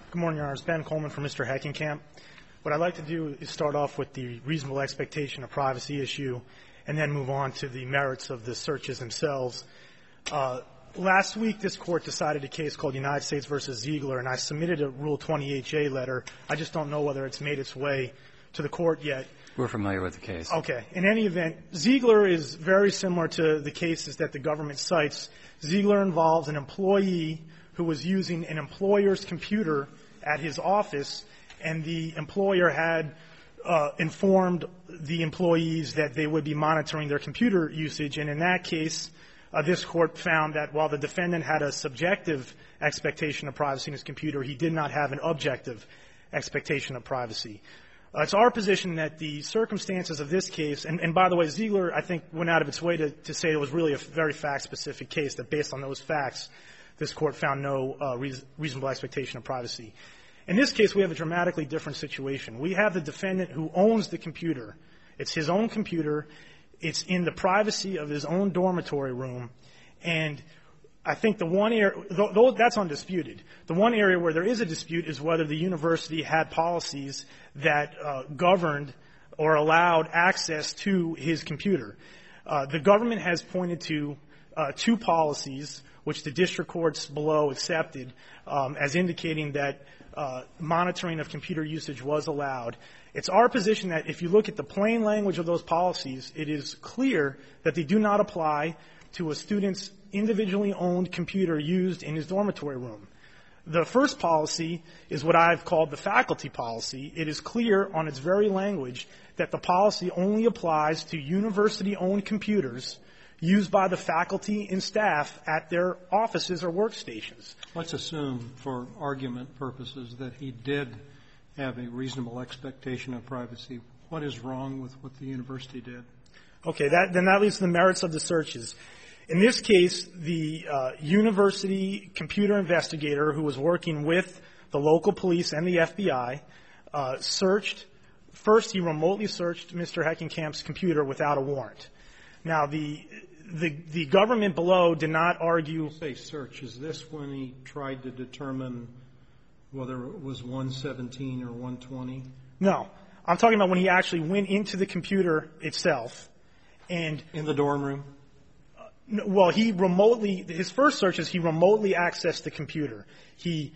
Good morning, Your Honor. It's Ben Coleman from Mr. Heckenkamp. What I'd like to do is start off with the reasonable expectation of privacy issue and then move on to the merits of the searches themselves. Last week, this Court decided a case called United States v. Ziegler, and I submitted a Rule 28J letter. I just don't know whether it's made its way to the Court yet. We're familiar with the case. Okay. In any event, Ziegler is very similar to the cases that the government cites. Ziegler involves an employee who was using an employer's computer at his office, and the employer had informed the employees that they would be monitoring their computer usage. And in that case, this Court found that while the defendant had a subjective expectation of privacy in his computer, he did not have an objective expectation of privacy. It's our position that the circumstances of this case, and by the way, Ziegler, I think, went out of its way to say it was really a very fact-specific case, that based on those facts, this Court found no reasonable expectation of privacy. In this case, we have a dramatically different situation. We have the defendant who owns the computer. It's his own computer. It's in the privacy of his own dormitory room. And I think the one area, though that's undisputed, the one area where there is a dispute is whether the university had policies that governed or allowed access to his computer. The government has pointed to two policies which the district courts below accepted as indicating that monitoring of computer usage was allowed. It's our position that if you look at the plain language of those policies, it is clear that they do not apply to a student's individually owned computer used in his dormitory room. The first policy is what I've called the faculty policy. It is clear on its very language that the policy only applies to university-owned computers used by the faculty and staff at their offices or workstations. Let's assume, for argument purposes, that he did have a reasonable expectation of privacy. What is wrong with what the university did? Okay, then that leads to the merits of the searches. In this case, the university computer investigator who was working with the local police and the FBI searched. First, he remotely searched Mr. Heckenkamp's computer without a warrant. Now, the government below did not argue. When you say search, is this when he tried to determine whether it was 117 or 120? No. I'm talking about when he actually went into the computer itself and in the dorm room? Well, his first search is he remotely accessed the computer. Did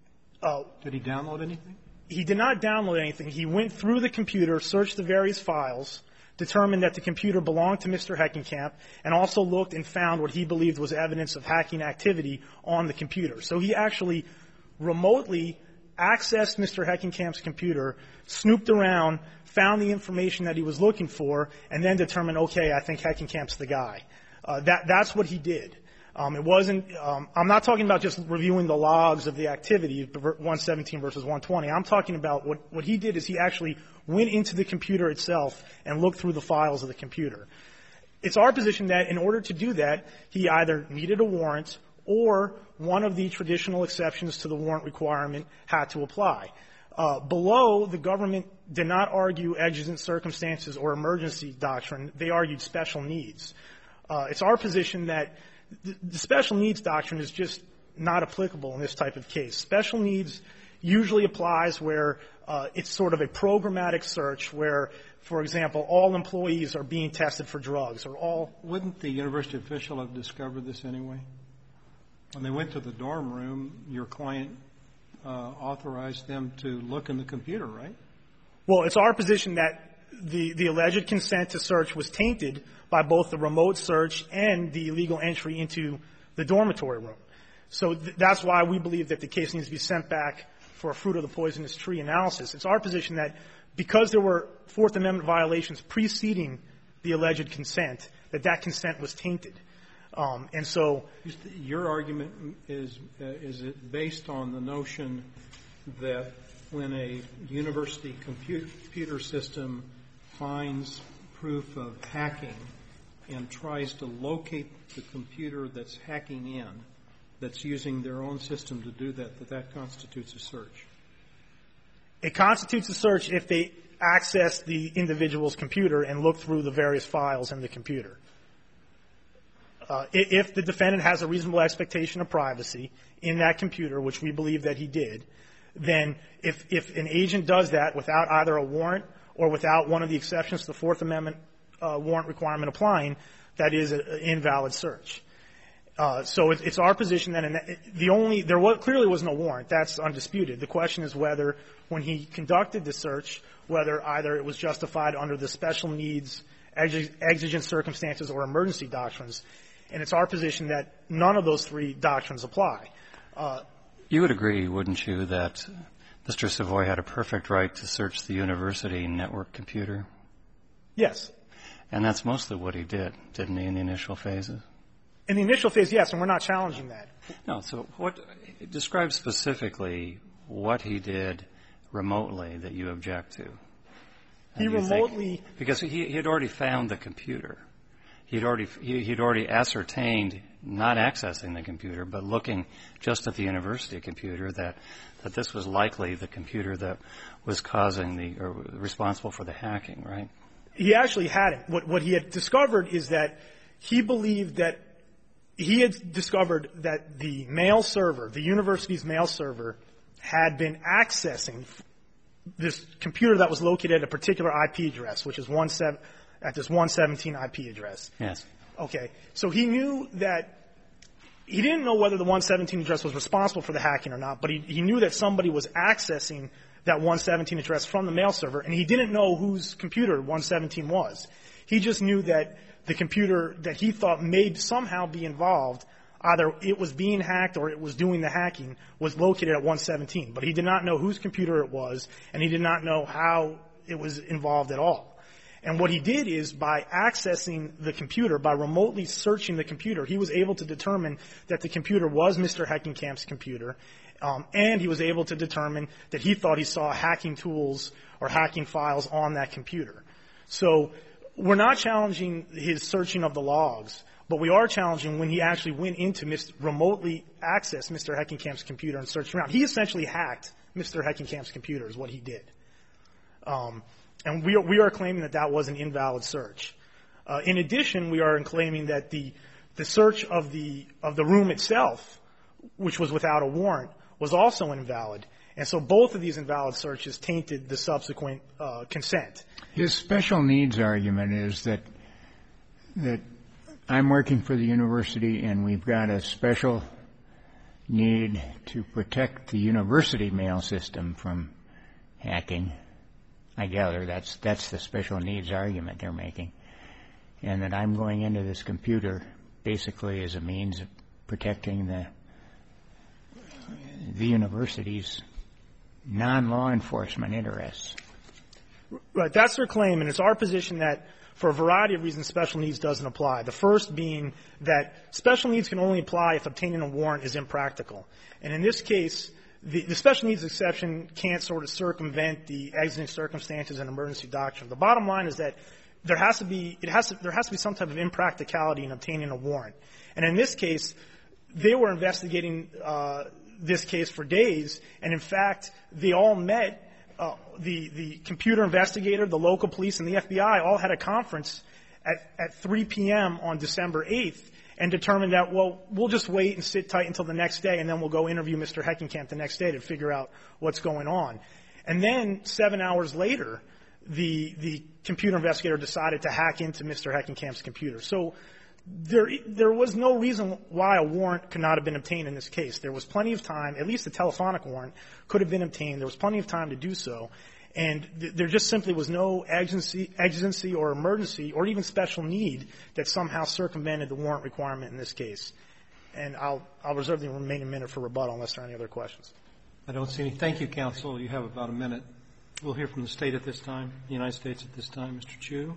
he download anything? He did not download anything. He went through the computer, searched the various files, determined that the computer belonged to Mr. Heckenkamp, and also looked and found what he believed was evidence of hacking activity on the computer. So he actually remotely accessed Mr. Heckenkamp's computer, snooped around, found the information that he was looking for, and then determined, okay, I think Heckenkamp's the guy. That's what he did. It wasn't, I'm not talking about just reviewing the logs of the activity, 117 versus 120. I'm talking about what he did is he actually went into the computer itself and looked through the files of the computer. It's our position that in order to do that, he either needed a warrant or one of the traditional exceptions to the warrant requirement had to apply. Below, the government did not argue exigent circumstances or emergency doctrine. They argued special needs. It's our position that the special needs doctrine is just not applicable in this type of case. Special needs usually applies where it's sort of a programmatic search where, for example, all employees are being tested for drugs or all. Wouldn't the university official have discovered this anyway? When they went to the dorm room, your client authorized them to look in the computer, right? Well, it's our position that the alleged consent to search was tainted by both the remote search and the illegal entry into the dormitory room. So that's why we believe that the case needs to be sent back for a fruit of the poisonous tree analysis. It's our position that because there were Fourth Amendment violations preceding the alleged consent, that consent was tainted. And so your argument is it based on the notion that when a university computer system finds proof of hacking and tries to locate the computer that's hacking in, that's using their own system to do that, that constitutes a search? It constitutes a search if they access the individual's computer and look through the various files in the computer. If the defendant has a reasonable expectation of privacy in that computer, which we believe that he did, then if an agent does that without either a warrant or without one of the exceptions to the Fourth Amendment warrant requirement applying, that is an invalid search. So it's our position that clearly was no warrant. That's undisputed. The question is whether, when he conducted the search, whether either it was justified under the special needs, exigent circumstances, or emergency doctrines. And it's our position that none of those three doctrines apply. You would agree, wouldn't you, that Mr. Savoy had a perfect right to search the university network computer? Yes. And that's mostly what he did, didn't he, in the initial phases? In the initial phase, yes, and we're not challenging that. No. So describe specifically what he did remotely that you object to. He remotely... Because he had already found the computer. He'd already ascertained, not accessing the computer, but looking just at the university computer, that this was likely the computer that was causing or responsible for the hacking, right? He actually hadn't. What he had discovered is that he believed that he had discovered that the mail server, the university's mail server, had been accessing this computer that was located at a particular IP address, which is at this 117 IP address. Yes. Okay. So he knew that he didn't know whether the 117 address was responsible for the hacking or not, but he knew that somebody was accessing that 117 address from the mail server, and he didn't know whose computer 117 was. He just knew that the computer that he thought may somehow be involved, either it was being hacked or it was doing the hacking, was located at 117. But he did not know whose computer it was, and he did not know how it was involved at all. And what he did is, by accessing the computer, by remotely searching the computer, he was able to determine that the computer was Mr. Heckenkamp's computer, and he was able to determine that he thought he saw hacking tools or hacking files on that computer. So we're not challenging his searching of the logs, but we are challenging when he actually went into remotely access Mr. Heckenkamp's computer and searched around. He essentially hacked Mr. Heckenkamp's computer is what he did. And we are claiming that was an invalid search. In addition, we are claiming that the search of the room itself, which was without a warrant, was also invalid. And so both of these invalid searches tainted the subsequent consent. His special needs argument is that I'm working for the university and we've got a special need to protect the university mail system from hacking. I gather that's the special needs argument they're making. And that I'm going into this computer basically as a means of protecting the university's non-law enforcement interests. Right. That's their claim, and it's our position that for a variety of reasons special needs doesn't apply. The first being that special needs can only apply if obtaining a warrant is impractical. And in this case, the special needs exception can't sort of circumvent the exigent circumstances and emergency doctrine. The bottom line is that there has to be some type of impracticality in obtaining a warrant. And in this case, they were investigating this case for days, and in fact, they all met. The computer investigator, the local police, and the FBI all had a conference at 3 p.m. on December 8th and determined that, well, we'll just wait and sit tight until the next day, and then we'll go interview Mr. Heckenkamp the next day to figure out what's going on. And then 7 hours later, the computer investigator decided to hack into Mr. Heckenkamp's computer. So there was no reason why a warrant could not have been obtained in this case. There was plenty of time, at least a telephonic warrant could have been obtained. There was plenty of time to do so. And there just simply was no exigency or emergency or even special need that somehow circumvented the warrant requirement in this case. And I'll reserve the remaining minute for rebuttal unless there are any other questions. I don't see any. Thank you, counsel. You have about a minute. We'll hear from the State at this time, the United States at this time. Mr. Chu.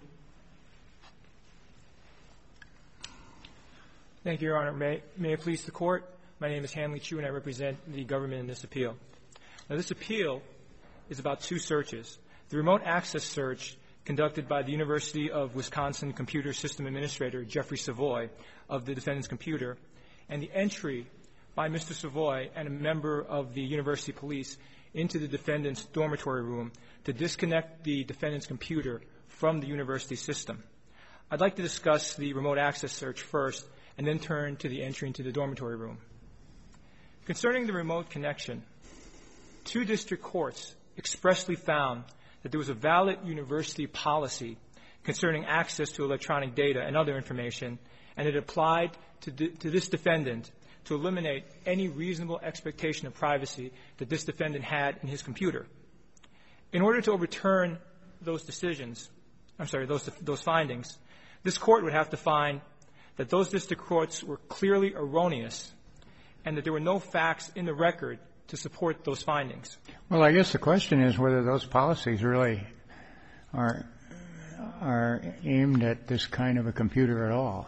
Thank you, Your Honor. May it please the Court? My name is Hanley Chu, and I represent the government in this appeal. Now, this appeal is about two searches. The remote access search conducted by the University of Wisconsin Computer System Administrator, Jeffrey Savoy, of the defendant's computer, and the entry by Mr. Savoy and a member of the university police into the defendant's dormitory room to disconnect the defendant's computer from the university system. I'd like to discuss the remote access search first and then turn to the entry into the dormitory room. Concerning the remote connection, 2 district courts expressly found that there was a valid university policy concerning access to electronic data and other information, and it applied to this defendant to eliminate any reasonable expectation of privacy that this defendant had in his computer. In order to overturn those decisions, those findings, this court would have to find that those district courts were clearly erroneous and that there were no facts in the record to support those findings. Well, I guess the question is whether those policies really are aimed at this kind of a computer at all.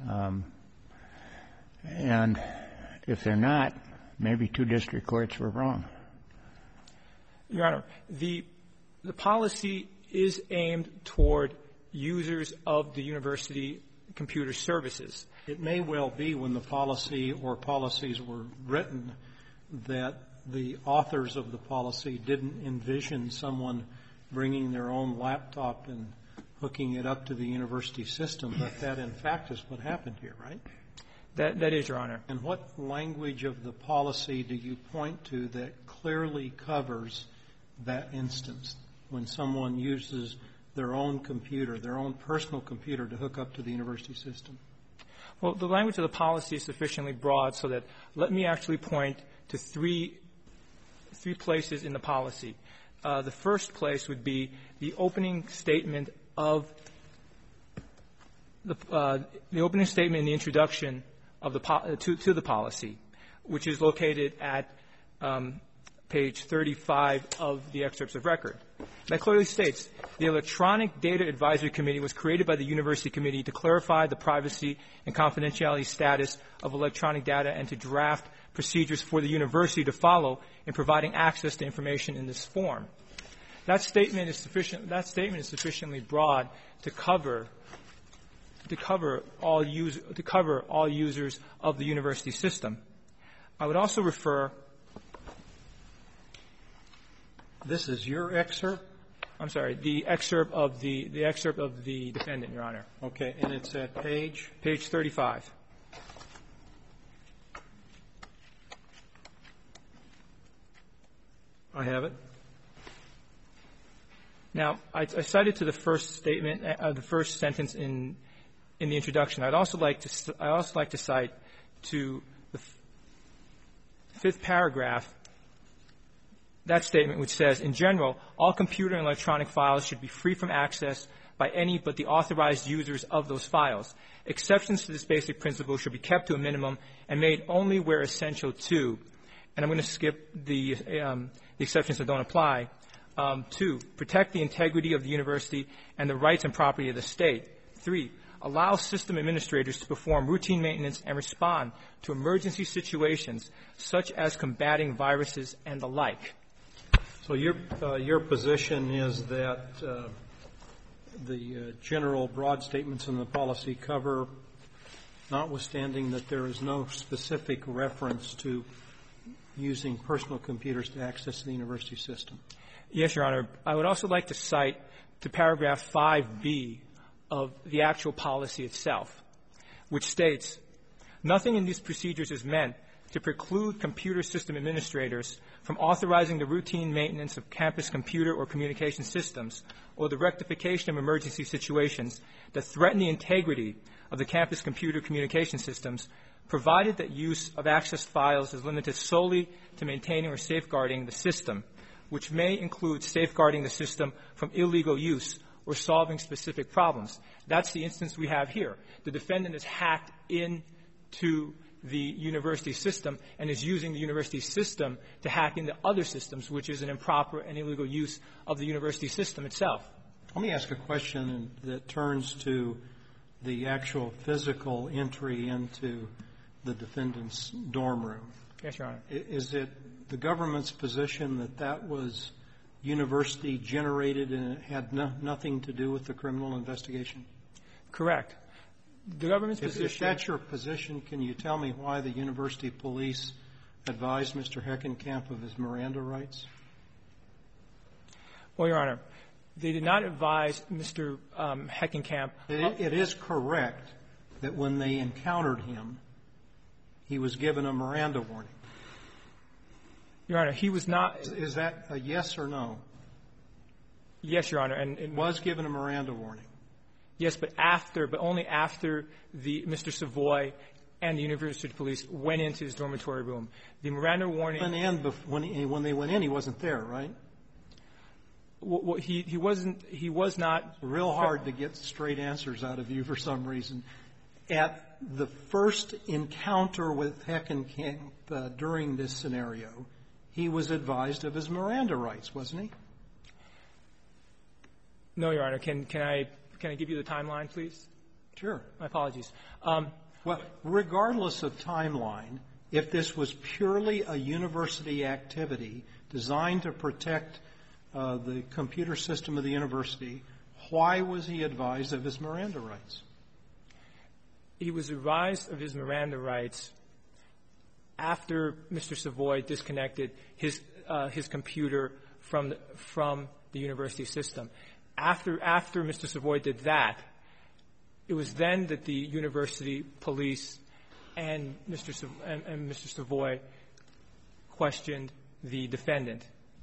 And if they're not, maybe 2 district courts were wrong. Your Honor, the policy is aimed toward users of the university computer services. It may well be when the policy or policies were written that the authors of the policy didn't envision someone bringing their own laptop and hooking it up to the university system, but that, in fact, is what happened here, right? That is, Your Honor. And what language of the policy do you point to that clearly covers that instance when someone uses their own computer, their own personal computer, to hook up to the university system? Well, the language of the policy is sufficiently broad so that let me actually point to three places in the policy. The first place would be the opening statement of the opening statement in the introduction of to the policy, which is located at page 35 of the excerpts of record. That clearly states the Electronic Data Advisory Committee was created by the University Committee to clarify the privacy and confidentiality status of electronic data and to draft procedures for the university to follow in providing access to information in this form. That statement is sufficiently broad to cover all users of the university system. I would also refer. This is your excerpt? I'm sorry, the excerpt of the defendant, Your Honor. Okay, and it's at page 35. I have it. Now, I cited to the first statement, the first sentence in the introduction. I'd also like to cite to the fifth paragraph that statement, which says, in general, all computer and electronic files should be free from access by any but the authorized users of those files. Exceptions to this basic principle should be kept to a minimum and made only where essential to. And I'm going to skip the exceptions that don't apply. 2, protect the integrity of the university and the rights and property of the state. 3, allow system administrators to perform routine maintenance and respond to emergency situations such as combating viruses and the like. So your position is that the general broad statements in the policy cover, notwithstanding that there is no specific reference to using personal computers to access the university system? Yes, Your Honor. I would also like to cite to paragraph 5B of the actual policy itself, which states, nothing in these procedures is meant to preclude computer system administrators from authorizing the routine maintenance of campus computer or communication systems or the rectification of emergency situations that threaten the integrity of the campus computer communication systems, provided that use of access files is limited solely to maintaining or safeguarding the system, which may include safeguarding the system from illegal use or solving specific problems. That's the instance we have here. The defendant is hacked into the university system and is using the university system to hack into other systems, which is an improper and illegal use of the university system itself. Let me ask a question that turns to the actual physical entry into the defendant's dorm room. Yes, Your Honor. Is it the government's position that that was university generated and it had nothing to do with the criminal investigation? Correct. The government's position. If that's your position, can you tell me why the university police advised Mr. Heckenkamp of his Miranda rights? Well, Your Honor, they did not advise Mr. Heckenkamp. It is correct that when they encountered him, he was given a Miranda warning. Your Honor, he was not. Is that a yes or no? Yes, Your Honor. And was given a Miranda warning. Yes, but only after Mr. Savoy and the University Police went into his dormitory room. The Miranda warning. When they went in, he wasn't there, right? Well, he wasn't. He was not. Real hard to get straight answers out of you for some reason. At the first encounter with Heckenkamp during this scenario, he was advised of his Miranda rights, wasn't he? No, Your Honor. Can I give you the timeline, please? Sure. My apologies. Well, regardless of timeline, if this was purely a university activity designed to protect the computer system of the university, why was he advised of his Miranda rights? He was advised of his Miranda rights after Mr. Savoy disconnected his computer from the university system. After Mr. Savoy did that, it was then that the University Police and Mr. Savoy questioned the defendant.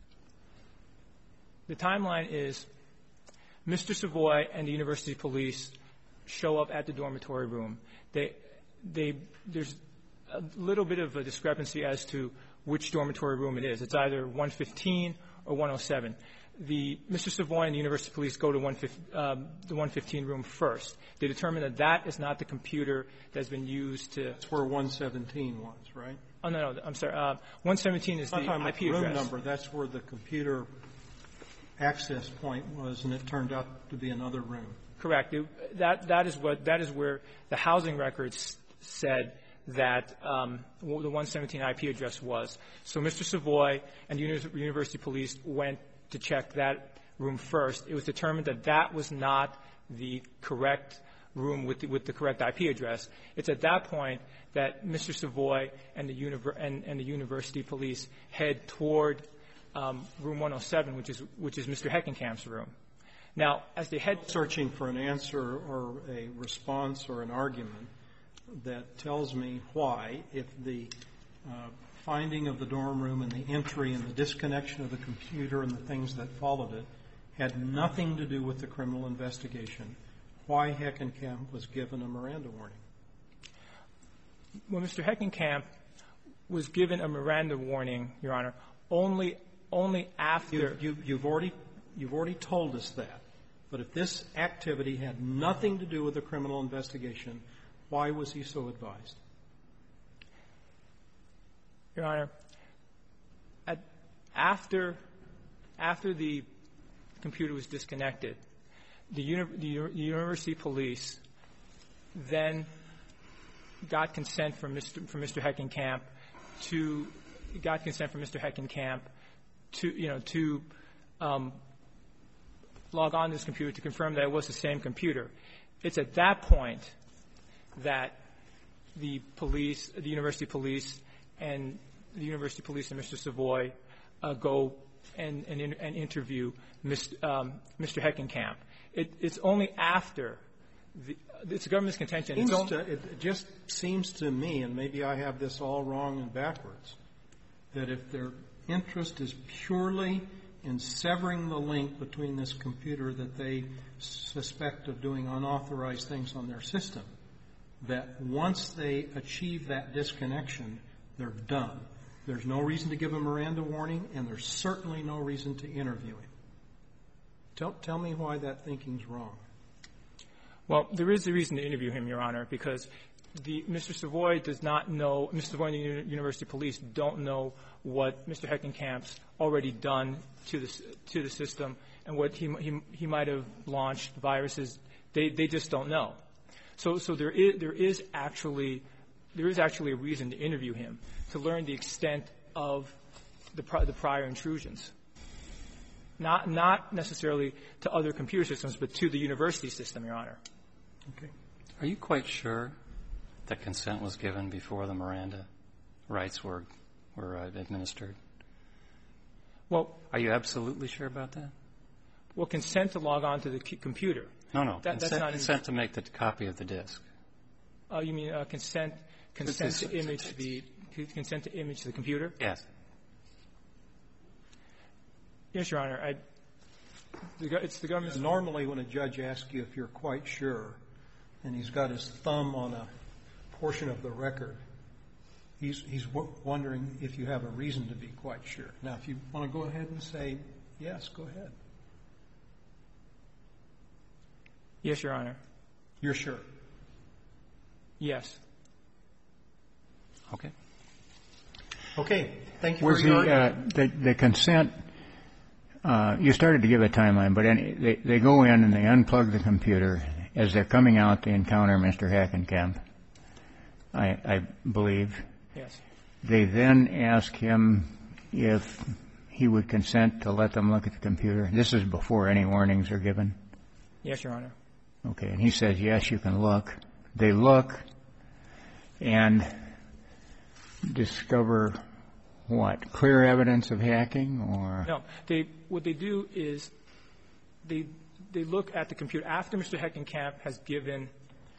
The timeline is Mr. Savoy and the University Police show up at the dormitory room. There's a little bit of a discrepancy as to which dormitory room it is. It's either 115 or 107. Mr. Savoy and the University Police go to the 115 room first. They determine that that is not the computer that's been used to. That's where 117 was, right? Oh, no, I'm sorry. 117 is the IP address. Room number. That's where the computer access point was, and it turned out to be another room. Correct. That is where the housing records said that the 117 IP address was. So Mr. Savoy and the University Police went to check that room first. It was determined that that was not the correct room with the correct IP address. It's at that point that Mr. Savoy and the University Police head toward room 107, which is Mr. Heckenkamp's room. Now, as they head searching for an answer or a response or an argument that tells me why, if the finding of the dorm room and the entry and the disconnection of the computer and the things that followed it had nothing to do with the criminal investigation, why Heckenkamp was given a Miranda warning. Well, Mr. Heckenkamp was given a Miranda warning, Your Honor, only after. You've already told us that. But if this activity had nothing to do with the criminal investigation, why was he so advised? Your Honor, after the computer was disconnected, the University Police then got consent from Mr. Heckenkamp to log on to this computer to confirm that it was the same computer. It's at that point that the University Police and Mr. Savoy go and interview Mr. Heckenkamp. It's only after it's the government's contention. It just seems to me, and maybe I have this all wrong and backwards, that if their interest is purely in severing the link between this computer that they suspect of doing unauthorized things on their system, that once they achieve that disconnection, they're done. There's no reason to give a Miranda warning, and there's certainly no reason to interview him. Tell me why that thinking's wrong. Well, there is a reason to interview him, Your Honor, because Mr. Savoy does not know, Mr. Savoy and the University Police don't know what Mr. Heckenkamp's already done to the system and what he might have launched viruses. They just don't know. So there is actually a reason to interview him, to learn the extent of the prior intrusions. Not necessarily to other computer systems, but to the university system, Your Honor. Okay. Are you quite sure that consent was given before the Miranda rights were administered? Well, are you absolutely sure about that? Well, consent to log on to the computer. No. Consent to make the copy of the disk. Oh, you mean consent to image the computer? Yes. Yes, Your Honor. It's the government's... Normally when a judge asks you if you're quite sure, and he's got his thumb on a portion of the record, he's wondering if you have a reason to be quite sure. Now, if you want to go ahead and say yes, go ahead. Yes, Your Honor. You're sure? Yes. Okay. Okay. Thank you Was for your the consent, you started to give a timeline, but they go in and they unplug the computer. As they're coming out, they encounter Mr. Hackenkamp, I believe. Yes. They then ask him if he would consent to let them look at the computer. This is before any warnings are given. Yes, Your Honor. Okay, and he says, yes, you can look. They look and discover what? Clear evidence of hacking, or? No. What they do is they look at the computer after Mr. Heckenkamp has given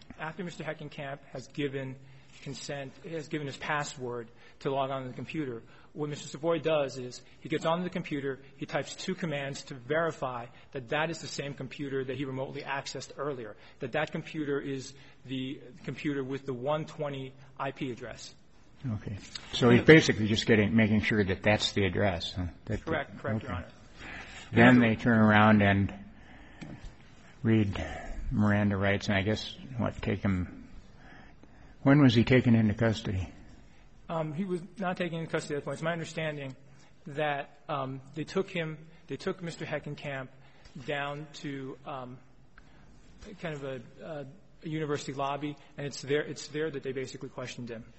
consent, has given his password to log on to the computer. What Mr. Savoy does is he gets onto the computer, he types 2 commands to verify that that is the same computer that he remotely accessed earlier, that computer is the computer with the 120 IP address. Okay. So he's basically just making sure that that's the address. Huh? Correct, okay. Your Honor. Then they turn around and read Miranda rights, and I guess, take him. When was he taken into custody? He was not taken into custody at that point. It's my understanding that they took Mr. Heckenkamp down to kind of a university lobby, and it's there that they basically questioned him.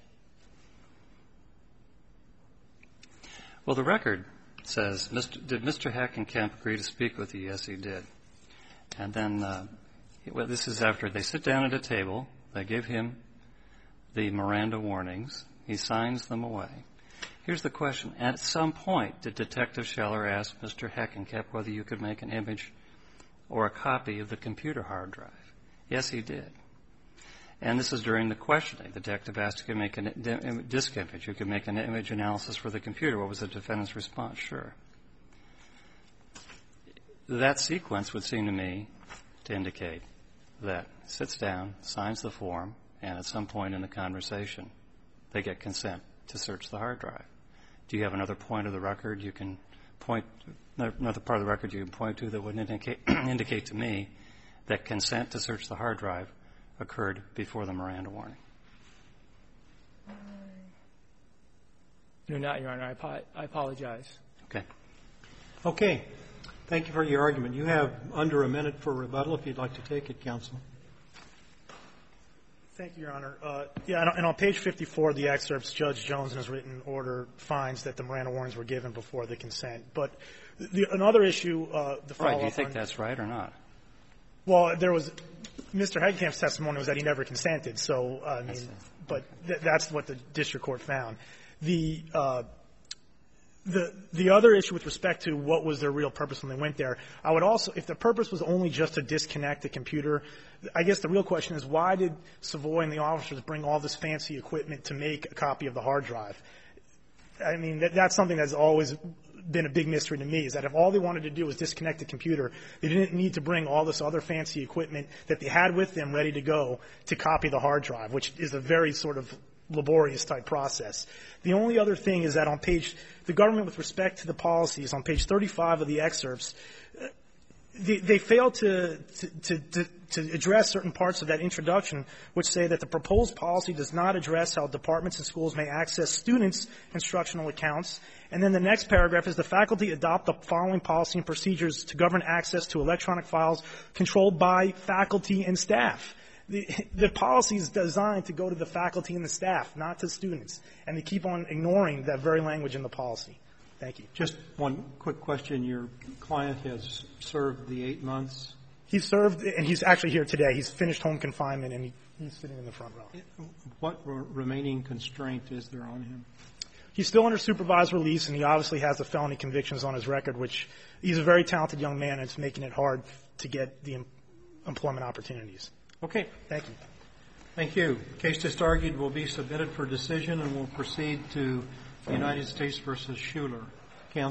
Well, the record says, did Mr. Heckenkamp agree to speak with you? Yes, he did. And then, this is after they sit down at a table, they give him the Miranda warnings, he signs them away. Here's the question. At some point, did Detective Scheller ask Mr. Heckenkamp whether you could make an image or a copy of the computer hard drive? Yes, he did. And this is during the questioning. The detective asked if you could make a disk image. You could make an image analysis for the computer. What was the defendant's response? Sure. That sequence would seem to me to indicate that he sits down, signs the form, and at some point in the conversation, they get consent to search the hard drive. Do you have another point of the record you can point, another part of the record you can point to that would indicate to me that consent to search the hard drive occurred before the Miranda warning? No, not, Your Honor. I apologize. Okay. Okay. Thank you for your argument. You have under a minute for rebuttal if you'd like to take it, counsel. Thank you, Your Honor. And on page 54 of the excerpts, Judge Jones in his written order finds that the Miranda warnings were given before the consent. But another issue, the follow-up. Right. Do you think that's right or not? Well, there was Mr. Heckenkamp's testimony was that he never consented. So, I mean, but that's what the district court found. The other issue with respect to what was their real purpose when they went there, I would also, if the purpose was only just to disconnect the computer, I guess the real question is why did Savoy and the officers bring all this fancy equipment to make a copy of the hard drive? I mean, that's something that's always been a big mystery to me, is that if all they wanted to do was disconnect the computer, they didn't need to bring all this other fancy equipment that they had with them ready to go to copy the hard drive, which is a very sort of laborious type process. The only other thing is that on the government with respect to the policies, on page 35 of the excerpts, they fail to address certain parts of that introduction, which say that the proposed policy does not address how departments and schools may access students' instructional accounts. And then the next paragraph is the faculty adopt the following policy and procedures to govern access to electronic files controlled by faculty and staff. The policy is designed to go to the faculty and the staff, not to students. And they keep on ignoring that very language in the policy. Thank you. Just one quick question. Your client has served the 8 months? He's served, and he's actually here today. He's finished home confinement, and he's sitting in the front row. What remaining constraint is there on him? He's still under supervised release, and he obviously has the felony convictions on his record, which he's a very talented young man, and it's making it hard to get the employment opportunities. Okay. Thank you. Thank you. The case just argued will be submitted for decision, and we'll proceed to United States versus Schuler.